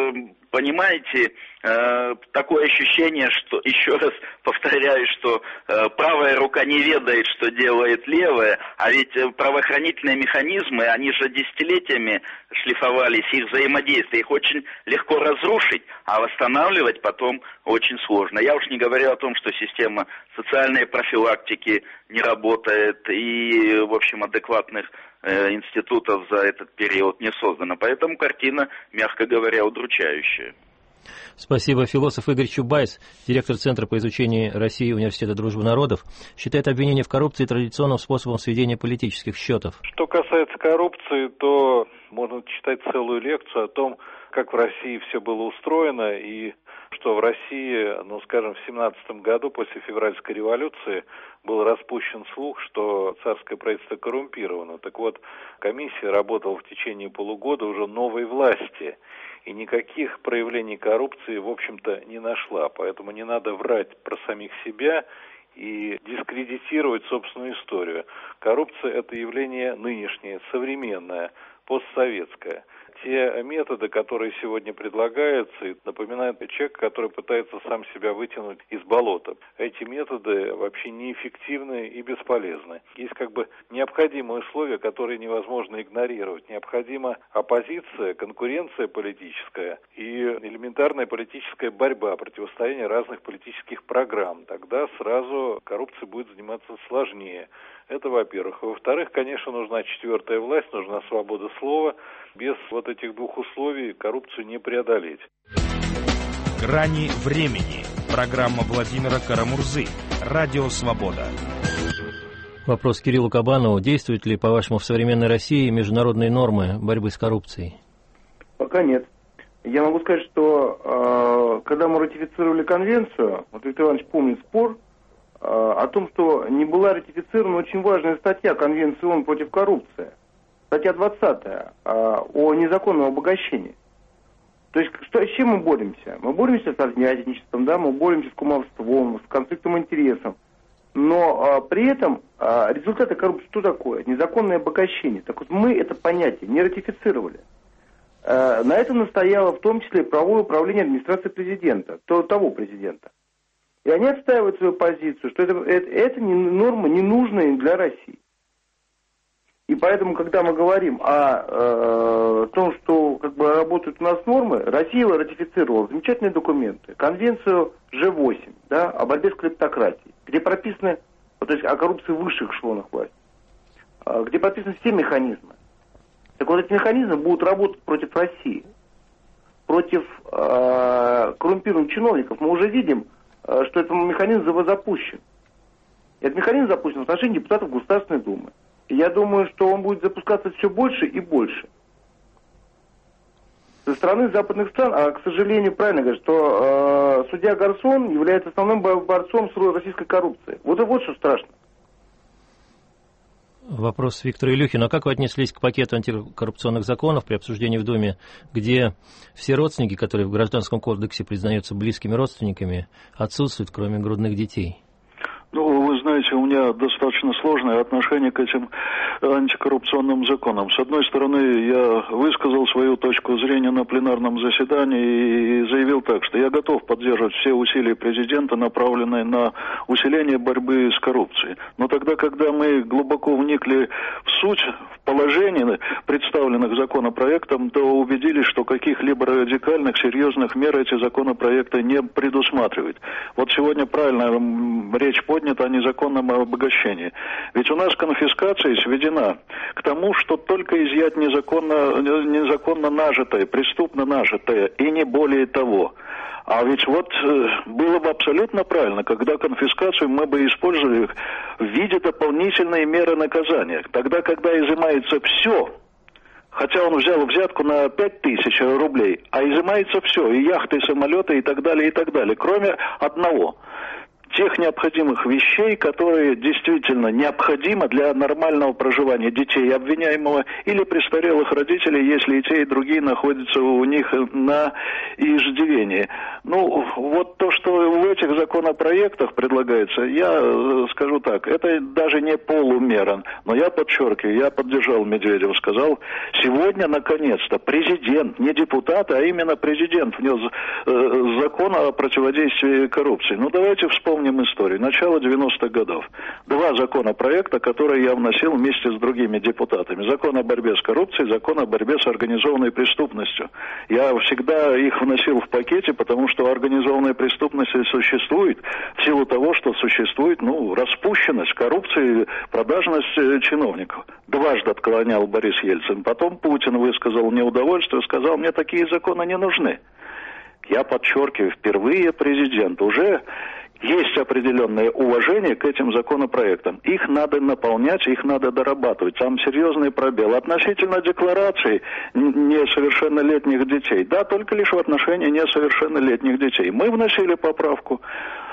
понимаете, э, такое ощущение, что, еще раз повторяю, что э, правая рука не ведает, что делает левая, а ведь правоохранительные механизмы, они же десятилетиями шлифовались, их взаимодействие, их очень легко разрушить, а восстанавливать потом очень сложно. Я уж не говорю о том, что система социальной профилактики не работает и, в общем, адекватных э, институтов за этот период не создано. Поэтому картина, мягко говоря, удручающая. Спасибо. Философ Игорь Чубайс, директор Центра по изучению России Университета Дружбы народов, считает обвинение в коррупции традиционным способом сведения политических счетов. Что касается коррупции, то можно читать целую лекцию о том, как в России все было устроено, и что в России, ну, скажем, в семнадцатом году после февральской революции был распущен слух, что царское правительство коррумпировано. Так вот, комиссия работала в течение полугода уже новой власти, и никаких проявлений коррупции, в общем-то, не нашла. Поэтому не надо врать про самих себя и дискредитировать собственную историю. Коррупция – это явление нынешнее, современное, постсоветское. Те методы, которые сегодня предлагаются, напоминают человека, который пытается сам себя вытянуть из болота. Эти методы вообще неэффективны и бесполезны. Есть как бы необходимые условия, которые невозможно игнорировать. Необходима оппозиция, конкуренция политическая и элементарная политическая борьба, противостояние разных политических программ. Тогда сразу коррупция будет заниматься сложнее. Это во-первых. Во-вторых, конечно, нужна четвертая власть, нужна свобода слова. Без вот этих двух условий коррупцию не преодолеть. Грани времени. Программа Владимира Карамурзы. Радио «Свобода». Вопрос Кириллу Кабанову. Действуют ли, по-вашему, в современной России международные нормы борьбы с коррупцией? Пока нет. Я могу сказать, что э, когда мы ратифицировали конвенцию, вот Виктор Иванович помнит спор, о том, что не была ратифицирована очень важная статья Конвенции ООН против коррупции. Статья двадцатая о незаконном обогащении. То есть что, с чем мы боремся? Мы боремся с отнятничеством, да, мы боремся с кумовством, с конфликтом интересов. Но а, при этом а, результаты коррупции что такое? Незаконное обогащение. Так вот мы это понятие не ратифицировали. А, на это настояло в том числе правовое управление администрации президента, то, того президента. И они отстаивают свою позицию, что это, это, это не, норма ненужная для России. И поэтому, когда мы говорим о э, том, что как бы работают у нас нормы, Россия ратифицировала замечательные документы. Конвенцию Ж восемь, да, о борьбе с клептократией, где прописаны, то есть о коррупции в высших эшелонах власти, где прописаны все механизмы. Так вот, эти механизмы будут работать против России, против э, коррумпированных чиновников. Мы уже видим, что этот механизм запущен. Этот механизм запущен в отношении депутатов Государственной Думы. И я думаю, что он будет запускаться все больше и больше. Со стороны западных стран, а, к сожалению, правильно говорят, что э, судья Гарсон является основным борцом с российской коррупцией. Вот и вот что страшно. Вопрос Виктора Илюхина. А как вы отнеслись к пакету антикоррупционных законов при обсуждении в Думе, где все родственники, которые в Гражданском кодексе признаются близкими родственниками, отсутствуют, кроме грудных детей? Ну, вы знаете, у меня достаточно сложное отношение к этим антикоррупционным законам. С одной стороны, я высказал свою точку зрения на пленарном заседании и заявил так, что я готов поддерживать все усилия президента, направленные на усиление борьбы с коррупцией. Но тогда, когда мы глубоко вникли в суть, в положение представленных законопроектом, то убедились, что каких-либо радикальных, серьезных мер эти законопроекты не предусматривают. Вот сегодня правильно речь поднята о незаконном обогащении. Ведь у нас конфискация сведена к тому, что только изъять незаконно, незаконно нажитое, преступно нажитое, и не более того. А ведь вот э, было бы абсолютно правильно, когда конфискацию мы бы использовали в виде дополнительной меры наказания. Тогда, когда изымается все, хотя он взял взятку на пять тысяч рублей, а изымается все, и яхты, и самолеты, и так далее, и так далее, кроме одного. тех необходимых вещей, которые действительно необходимы для нормального проживания детей обвиняемого или престарелых родителей, если и те, и другие находятся у них на иждивении. Ну, вот то, что в этих законопроектах предлагается, я скажу так, это даже не полумера, но я подчеркиваю, я поддержал Медведева, сказал, сегодня, наконец-то, президент, не депутат, а именно президент внес э, закон о противодействии коррупции. Ну, давайте вспомним историю. Начало девяностых годов. Два законопроекта, которые я вносил вместе с другими депутатами. Закон о борьбе с коррупцией, закон о борьбе с организованной преступностью. Я всегда их вносил в пакете, потому что организованная преступность существует в силу того, что существует, ну, распущенность, коррупция, продажность чиновников. Дважды отклонял Борис Ельцин. Потом Путин высказал неудовольствие, сказал, мне такие законы не нужны. Я подчеркиваю, впервые президент уже есть определенное уважение к этим законопроектам. Их надо наполнять, их надо дорабатывать. Там серьезный пробел. Относительно декларации несовершеннолетних детей. Да, только лишь в отношении несовершеннолетних детей. Мы вносили поправку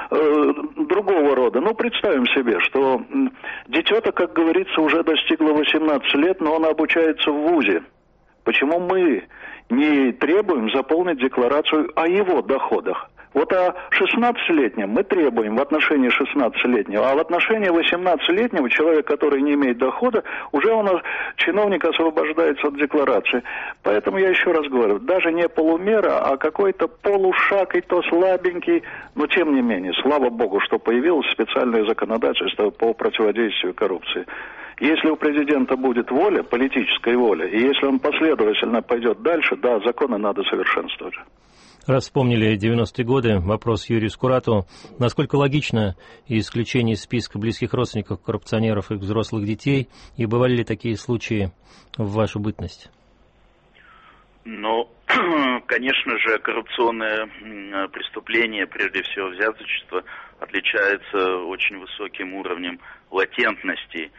э, другого рода. Ну, представим себе, что дитё-то, как говорится, уже достигло восемнадцати лет, но он обучается в вузе. Почему мы не требуем заполнить декларацию о его доходах? Вот о шестнадцатилетнем мы требуем в отношении шестнадцатилетнего, а в отношении восемнадцатилетнего человека, который не имеет дохода, уже у нас чиновник освобождается от декларации. Поэтому я еще раз говорю, даже не полумера, а какой-то полушаг, и то слабенький, но тем не менее, слава богу, что появилось специальное законодательство по противодействию коррупции. Если у президента будет воля, политическая воля, и если он последовательно пойдет дальше, да, законы надо совершенствовать. Раз вспомнили девяностые годы, вопрос Юрию Скуратову. Насколько логично исключение из списка близких родственников коррупционеров и взрослых детей, и бывали ли такие случаи в вашу бытность? Ну, конечно же, коррупционное преступление, прежде всего взяточество, отличается очень высоким уровнем латентности.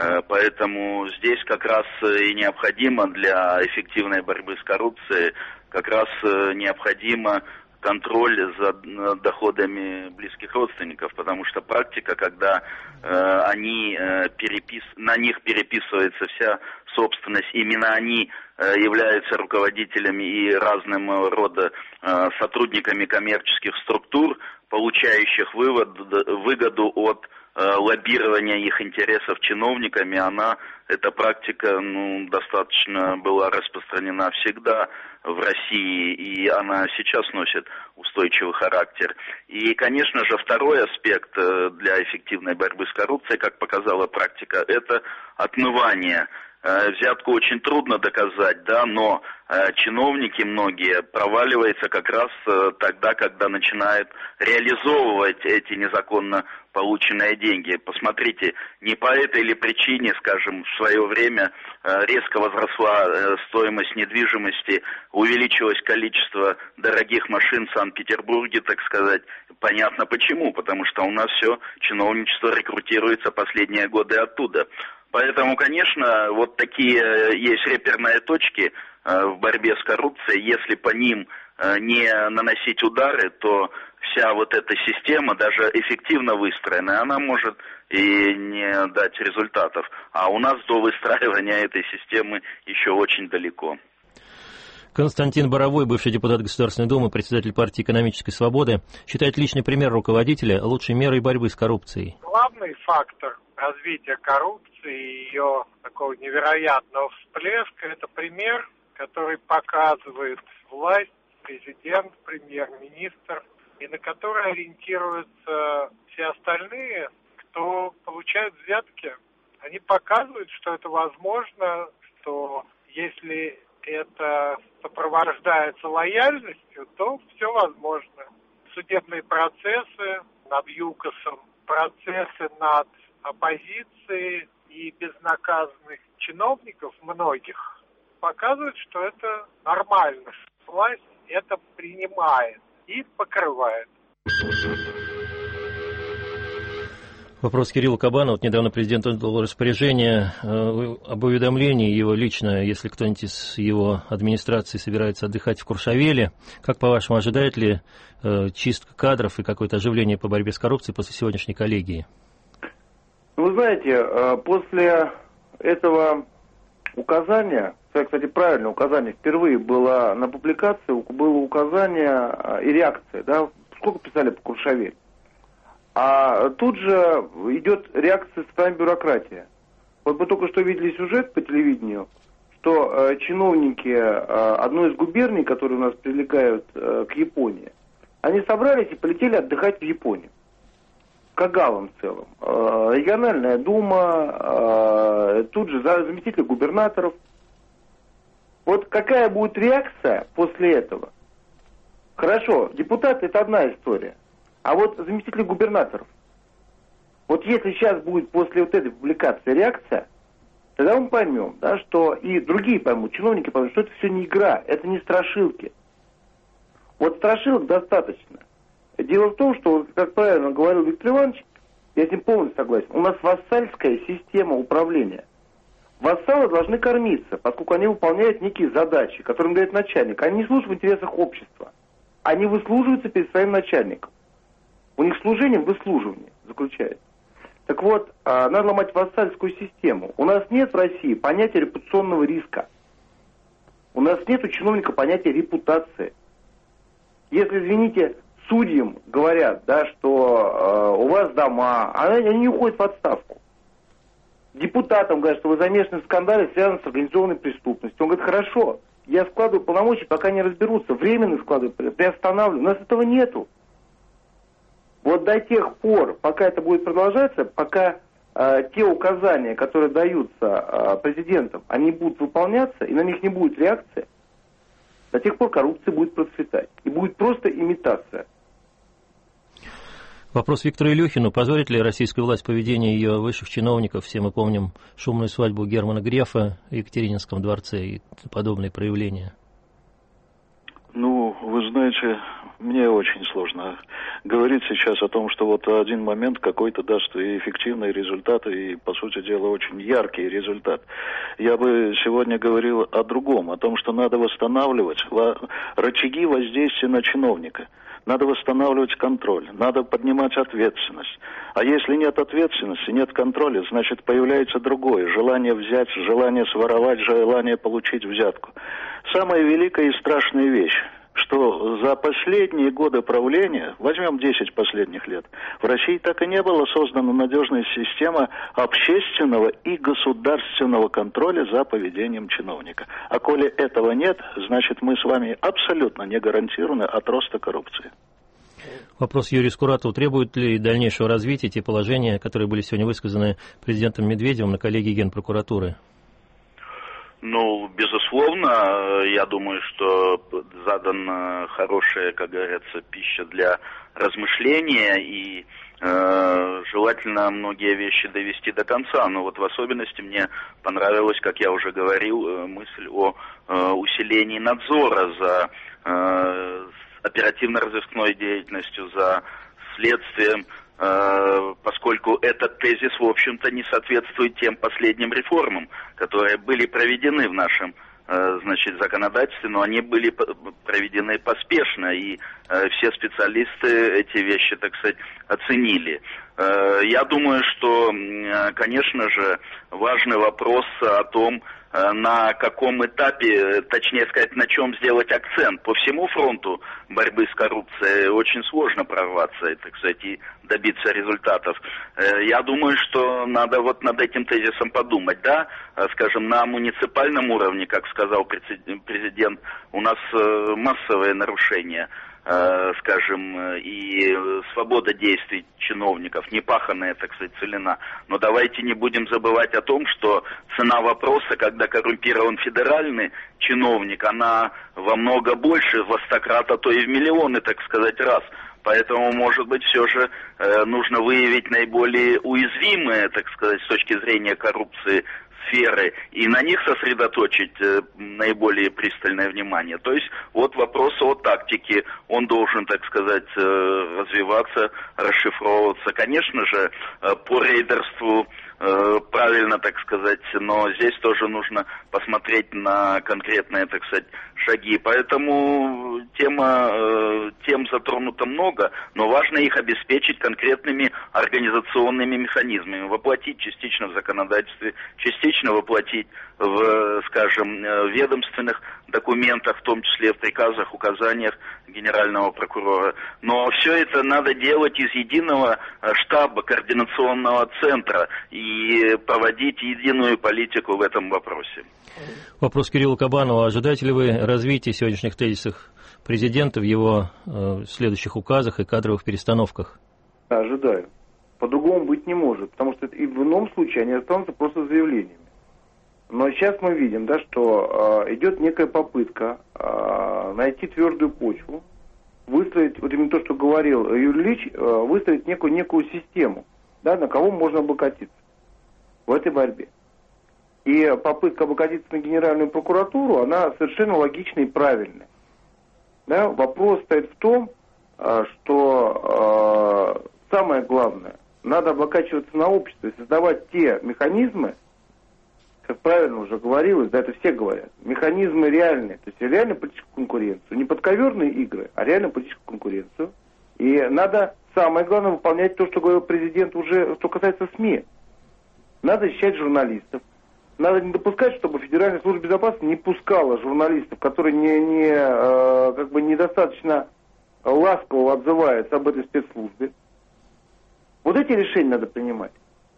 Поэтому здесь как раз и необходимо для эффективной борьбы с коррупцией, как раз необходимо контроль за доходами близких родственников, потому что практика, когда э, они э, перепис... на них переписывается вся собственность, именно они э, являются руководителями и разным рода э, сотрудниками коммерческих структур, получающих вывод, выгоду от лоббирования их интересов чиновниками, она, эта практика, ну, достаточно была распространена всегда в России, и она сейчас носит устойчивый характер. И, конечно же, второй аспект для эффективной борьбы с коррупцией, как показала практика, это отмывание. Взятку очень трудно доказать, да, но э, чиновники многие проваливаются как раз э, тогда, когда начинают реализовывать эти незаконно полученные деньги. Посмотрите, не по этой ли причине, скажем, в свое время э, резко возросла э, стоимость недвижимости, увеличилось количество дорогих машин в Санкт-Петербурге, так сказать. Понятно почему, потому что у нас все чиновничество рекрутируется последние годы оттуда. Поэтому, конечно, вот такие есть реперные точки в борьбе с коррупцией. Если по ним не наносить удары, то вся вот эта система, даже эффективно выстроенная, она может и не дать результатов. А у нас до выстраивания этой системы еще очень далеко. Константин Боровой, бывший депутат Государственной Думы, председатель партии «Экономической свободы», считает личный пример руководителя лучшей мерой борьбы с коррупцией. Главный фактор развития коррупции и ее такого невероятного всплеска – это пример, который показывает власть, президент, премьер-министр, и на который ориентируются все остальные, кто получает взятки. Они показывают, что это возможно, что если это сопровождается лояльностью, то все возможно. Судебные процессы над ЮКОСом, процессы над оппозицией и безнаказанных чиновников многих показывают, что это нормально, что власть это принимает и покрывает. Вопрос Кирилла Кабанова. Вот недавно президент отдал распоряжение э, об уведомлении его лично, если кто-нибудь из его администрации собирается отдыхать в Куршавеле. Как, по-вашему, ожидает ли э, чистка кадров и какое-то оживление по борьбе с коррупцией после сегодняшней коллегии? Вы знаете, э, после этого указания, кстати, правильное указание, впервые было на публикации, было указание э, и реакция, да, сколько писали по Куршавеле. А тут же идет реакция со стороны бюрократии. Вот мы только что видели сюжет по телевидению, что э, чиновники э, одной из губерний, которые у нас прилегают э, к Японии, они собрались и полетели отдыхать в Японию. К Агалам в целом. Э, региональная дума, э, тут же заместитель губернаторов. Вот какая будет реакция после этого? Хорошо, депутаты — это одна история. А вот заместители губернаторов, вот если сейчас будет после вот этой публикации реакция, тогда мы поймем, да, что и другие поймут, чиновники поймут, что это все не игра, это не страшилки. Вот страшилок достаточно. Дело в том, что, как правильно говорил Виктор Иванович, я с ним полностью согласен, у нас вассальская система управления. Вассалы должны кормиться, поскольку они выполняют некие задачи, которые им дает начальник. Они не служат в интересах общества. Они выслуживаются перед своим начальником. У них служение в выслуживании заключается. Так вот, надо ломать вассальскую систему. У нас нет в России понятия репутационного риска. У нас нет у чиновника понятия репутации. Если, извините, судьям говорят, да, что э, у вас дома, они, они не уходят в отставку. Депутатам говорят, что вы замешаны в скандале, связанном с организованной преступностью. Он говорит, хорошо, я складываю полномочия, пока не разберутся. Временно складываю, приостанавливаю. У нас этого нету. Вот до тех пор, пока это будет продолжаться, пока э, те указания, которые даются э, президентом, они будут выполняться, и на них не будет реакции, до тех пор коррупция будет процветать. И будет просто имитация. Вопрос Виктору Илюхину. Позорит ли российская власть поведение ее высших чиновников? Все мы помним шумную свадьбу Германа Грефа в Екатерининском дворце и подобные проявления. Ну, вы знаете, мне очень сложно говорить сейчас о том, что вот один момент какой-то даст и эффективный результат, и, по сути дела, очень яркий результат. Я бы сегодня говорил о другом, о том, что надо восстанавливать рычаги воздействия на чиновника. Надо восстанавливать контроль, надо поднимать ответственность. А если нет ответственности, нет контроля, значит появляется другое. Желание взять, желание своровать, желание получить взятку. Самая великая и страшная вещь, что за последние годы правления, возьмем десять последних лет, в России так и не была создана надежная система общественного и государственного контроля за поведением чиновника. А коли этого нет, значит мы с вами абсолютно не гарантированы от роста коррупции. Вопрос Юрию Скуратову. Требует ли дальнейшего развития те положения, которые были сегодня высказаны президентом Медведевым на коллегии Генпрокуратуры? Ну, безусловно, я думаю, что задана хорошая, как говорится, пища для размышления, и э, желательно многие вещи довести до конца. Но вот в особенности мне понравилась, как я уже говорил, мысль о э, усилении надзора за э, оперативно-розыскной деятельностью, за следствием, поскольку этот тезис, в общем-то, не соответствует тем последним реформам, которые были проведены в нашем, значит, законодательстве, но они были проведены поспешно, и все специалисты эти вещи, так сказать, оценили. Я думаю, что, конечно же, важный вопрос о том, на каком этапе, точнее сказать, на чем сделать акцент. По всему фронту борьбы с коррупцией очень сложно прорваться, так сказать, и добиться результатов. Я думаю, что надо вот над этим тезисом подумать. Да, скажем, на муниципальном уровне, как сказал президент, у нас массовые нарушения, скажем, и свобода действий чиновников, непаханная, так сказать, целина. Но давайте не будем забывать о том, что цена вопроса, когда коррумпирован федеральный чиновник, она во много больше, во стократ, а то и в миллионы, так сказать, раз. Поэтому, может быть, все же э, нужно выявить наиболее уязвимые, так сказать, с точки зрения коррупции сферы и на них сосредоточить э, наиболее пристальное внимание. То есть вот вопрос о тактике, он должен, так сказать, э, развиваться, расшифровываться. Конечно же, э, по рейдерству э, правильно, так сказать, но здесь тоже нужно посмотреть на конкретные, так сказать, шаги. Поэтому тема, э, тем затронуто много, но важно их обеспечить конкретными организационными механизмами, воплотить частично в законодательстве, частично воплотить в, скажем, ведомственных документах, в том числе в приказах, указаниях генерального прокурора. Но все это надо делать из единого штаба, координационного центра и проводить единую политику в этом вопросе. Вопрос Кириллу Кабанову. Ожидаете ли вы развития сегодняшних тезисов президента в его э, следующих указах и кадровых перестановках? Ожидаю. По-другому быть не может, потому что и в ином случае они останутся просто заявлениями. Но сейчас мы видим, да, что э, идет некая попытка э, найти твердую почву, выстроить, вот именно то, что говорил Юрий Ильич, э, выстроить некую, некую систему, да, на кого можно обогатиться в этой борьбе. И попытка обогатиться на Генеральную прокуратуру, она совершенно логичная и правильная. Да? Вопрос стоит в том, э, что э, самое главное, надо обогачиваться на общество и создавать те механизмы, как правильно уже говорилось, да, это все говорят, механизмы реальные, то есть реально политическую конкуренцию, не подковерные игры, а реально политическую конкуренцию. И надо, самое главное, выполнять то, что говорил президент уже, что касается СМИ. Надо защищать журналистов. Надо не допускать, чтобы Федеральная служба безопасности не пускала журналистов, которые не, не, э, как бы недостаточно ласково отзываются об этой спецслужбе. Вот эти решения надо принимать.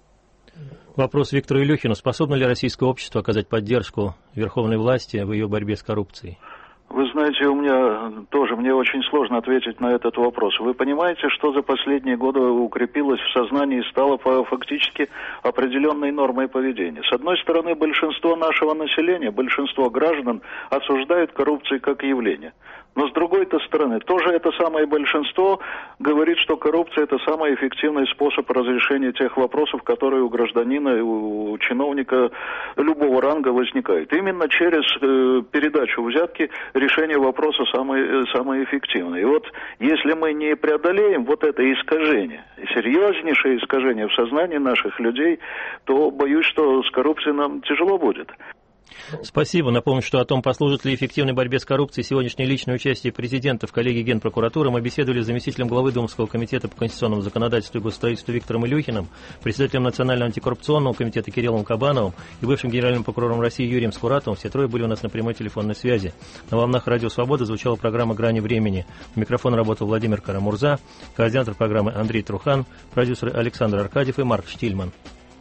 Вопрос Виктору Илюхину. Способно ли российское общество оказать поддержку верховной власти в ее борьбе с коррупцией? Вы знаете, у меня тоже, мне очень сложно ответить на этот вопрос. Вы понимаете, что за последние годы укрепилось в сознании и стало фактически определенной нормой поведения? С одной стороны, большинство нашего населения, большинство граждан осуждают коррупцию как явление. Но с другой-то стороны, тоже это самое большинство говорит, что коррупция – это самый эффективный способ разрешения тех вопросов, которые у гражданина и у чиновника любого ранга возникают. Именно через э, передачу взятки решение вопроса самое, самое эффективное. И вот если мы не преодолеем вот это искажение, серьезнейшее искажение в сознании наших людей, то боюсь, что с коррупцией нам тяжело будет. Спасибо. Напомню, что о том, послужит ли эффективной борьбе с коррупцией сегодняшнее личное участие президента в коллегии Генпрокуратуры, мы беседовали с заместителем главы Думского комитета по конституционному законодательству и госстроительству Виктором Илюхиным, председателем Национального антикоррупционного комитета Кириллом Кабановым и бывшим генеральным прокурором России Юрием Скуратовым. Все трое были у нас на прямой телефонной связи. На волнах Радио Свобода звучала программа «Грани времени». У микрофона работал Владимир Карамурза, координатор программы Андрей Трухан, продюсеры Александр Аркадьев и Марк Штильман.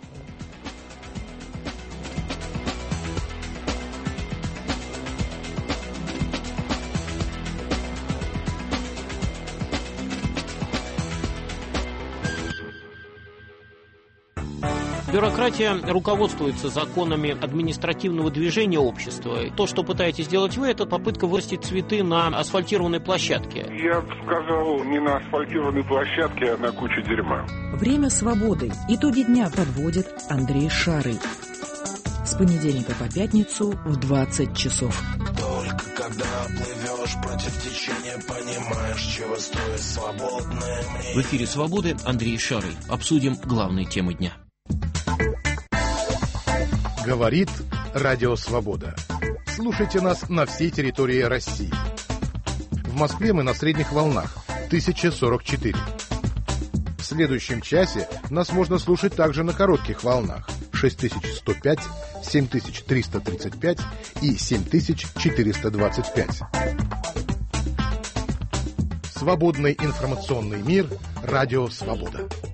Бюрократия руководствуется законами административного движения общества. То, что пытаетесь сделать вы, это попытка вырастить цветы на асфальтированной площадке. Я бы сказал, не на асфальтированной площадке, а на куче дерьма. Время свободы. Итоги дня подводит Андрей Шарый. С понедельника по пятницу в двадцать часов. Только когда плывешь против течения, понимаешь, чего стоит свободное мнение. В эфире «Свободы» Андрей Шарый. Обсудим главные темы дня. Говорит Радио Свобода. Слушайте нас на всей территории России. В Москве мы на средних волнах тысяча сорок четыре. В следующем часе нас можно слушать также на коротких волнах шесть тысяч сто пять, семь тысяч триста тридцать пять и семь тысяч четыреста двадцать пять. Свободный информационный мир. Радио Свобода.